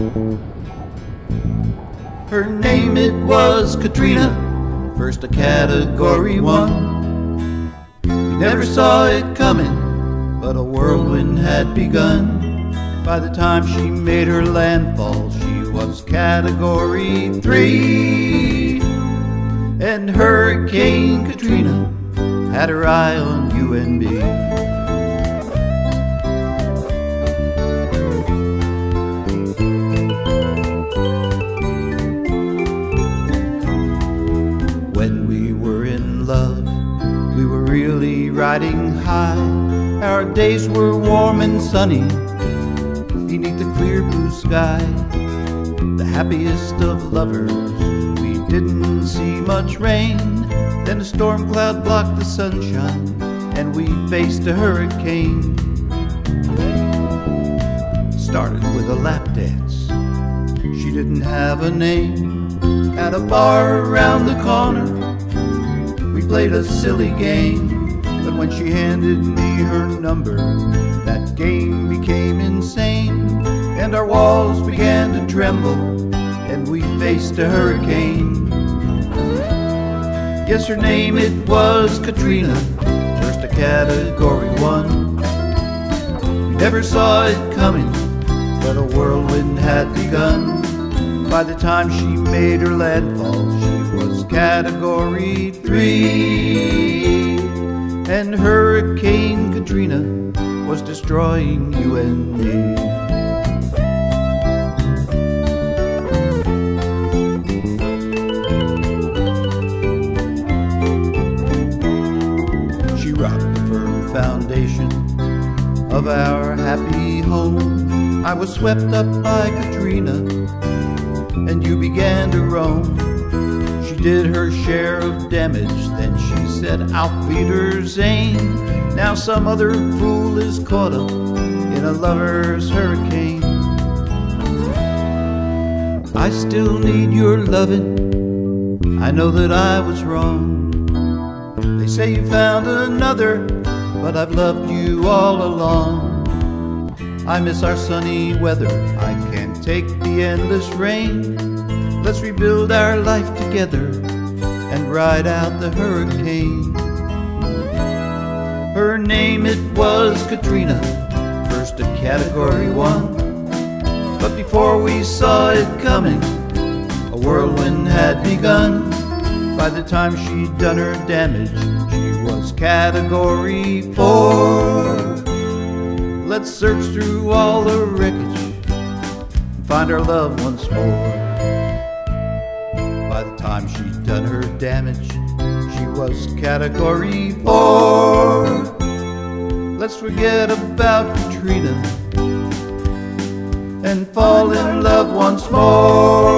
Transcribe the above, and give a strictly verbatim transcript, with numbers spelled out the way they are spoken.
Her name it was Katrina, first a category one. We never saw it coming, but a whirlwind had begun. By the time she made her landfall, she was category three. And Hurricane Katrina had her eye on U N B. When we were in love, we were really riding high. Our days were warm and sunny beneath the clear blue sky. The happiest of lovers, we didn't see much rain. Then a storm cloud blocked the sunshine, and we faced a hurricane. Started with a lap dance, she didn't have a name. At a bar around the corner, we played a silly game. But when she handed me her number, that game became insane. And our walls began to tremble, and we faced a hurricane. Yes, her name it was Katrina, first a category one. We never saw it coming, but a whirlwind had begun. By the time she made her landfall, she was category three. And Hurricane Katrina was destroying U N D. She rocked the firm foundation of our happy home. I was swept up by Katrina, and you began to roam. She did her share of damage, then she said, "Auf Wiedersehen." Now some other fool is caught up in a lover's hurricane. I still need your loving, I know that I was wrong. They say you found another, but I've loved you all along. I miss our sunny weather, I can't take the endless rain. Let's rebuild our life together and ride out the hurricane. Her name it was Katrina, first a category one. But before we saw it coming, a whirlwind had begun. By the time she'd done her damage, she was category four. Let's search through all the wreckage and find our love once more. By the time she'd done her damage, she was category four. Let's forget about Katrina and fall in love once more.